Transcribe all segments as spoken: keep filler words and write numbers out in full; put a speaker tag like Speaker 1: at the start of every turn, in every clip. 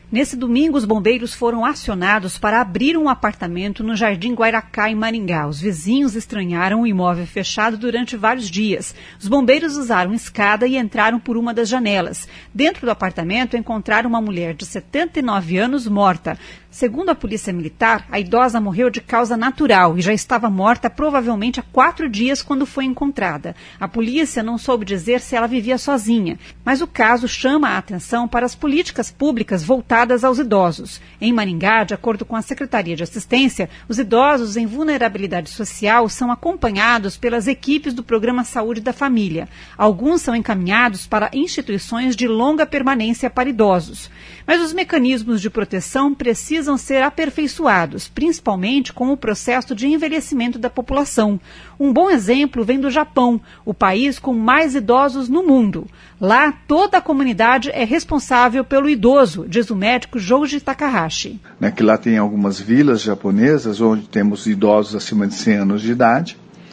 Speaker 1: Nesse domingo, os bombeiros foram acionados para abrir um apartamento no Jardim Guairacá, em Maringá. Os vizinhos estranharam o imóvel fechado durante vários dias. Os bombeiros usaram escada e entraram por uma das janelas. Dentro do apartamento, encontraram uma mulher de setenta e nove anos morta. Segundo a Polícia Militar, a idosa morreu de causa natural e já estava morta provavelmente há quatro dias quando foi encontrada. A polícia não soube dizer se ela vivia sozinha, mas o caso chama a atenção para as políticas públicas voltadas aos idosos. Em Maringá, de acordo com a Secretaria de Assistência, os idosos em vulnerabilidade social são acompanhados pelas equipes do Programa Saúde da Família. Alguns são encaminhados para instituições de longa permanência para idosos. Mas os mecanismos de proteção precisam precisam ser aperfeiçoados, principalmente com o processo de envelhecimento da população. Um bom exemplo vem do Japão, o país com mais idosos no mundo. Lá, toda a comunidade é responsável pelo idoso, diz o médico Joji Takahashi.
Speaker 2: Né, que lá tem algumas vilas japonesas onde temos idosos acima de cem anos de idade,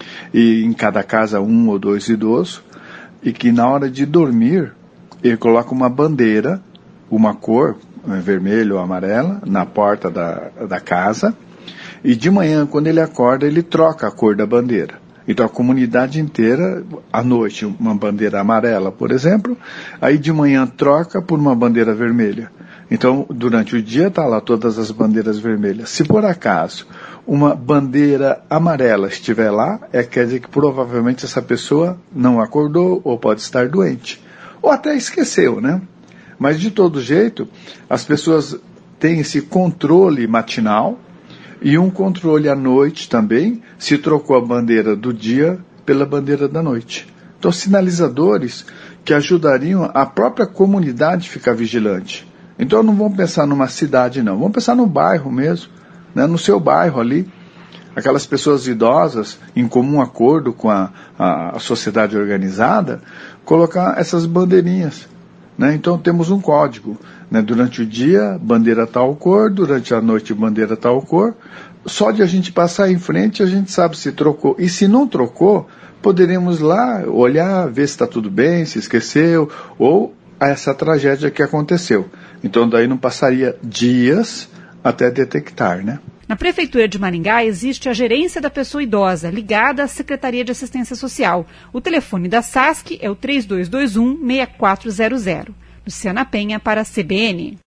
Speaker 2: e em cada casa um ou dois idosos, e que na hora de dormir, ele coloca uma bandeira, uma cor, vermelho ou amarela, na porta da, da casa, e de manhã, quando ele acorda, ele troca a cor da bandeira. Então a comunidade inteira, à noite, uma bandeira amarela, por exemplo, aí de manhã troca por uma bandeira vermelha. Então, durante o dia está lá todas as bandeiras vermelhas. Se por acaso uma bandeira amarela estiver lá, é, quer dizer que provavelmente essa pessoa não acordou ou pode estar doente. Ou até esqueceu, né? Mas, de todo jeito, as pessoas têm esse controle matinal e um controle à noite também, se trocou a bandeira do dia pela bandeira da noite. Então, sinalizadores que ajudariam a própria comunidade a ficar vigilante. Então, não vamos pensar numa cidade, não. Vamos pensar no bairro mesmo, né? No seu bairro ali. Aquelas pessoas idosas, em comum acordo com a, a, a sociedade organizada, colocar essas bandeirinhas. Né? Então temos um código, né? Durante o dia, bandeira tal cor, durante a noite, bandeira tal cor. Só de a gente passar em frente, a gente sabe se trocou. E se não trocou, poderemos lá olhar, ver se está tudo bem, se esqueceu, ou essa tragédia que aconteceu. Então daí não passaria dias até detectar, né?
Speaker 1: Na Prefeitura de Maringá existe a Gerência da Pessoa Idosa, ligada à Secretaria de Assistência Social. O telefone da S A S C é o três dois dois um, seis quatro zero zero. Luciana Penha para a C B N.